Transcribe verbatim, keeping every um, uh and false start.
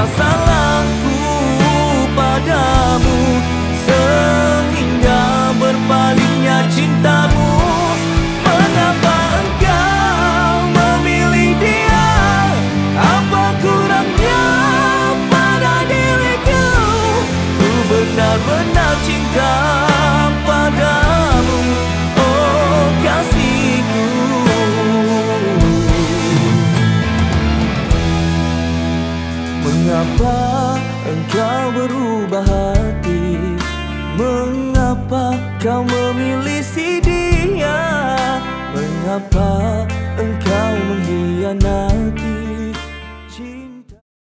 Apakah salahku padamu sehingga berpalingnya cintamu? Mengapa engkau memilih dia? Apa kurangnya pada diriku? Ku benar-benar cinta padamu, oh kasihku. Mengapa engkau berubah hati? Mengapa kau memilih si dia? Mengapa engkau mengkhianati?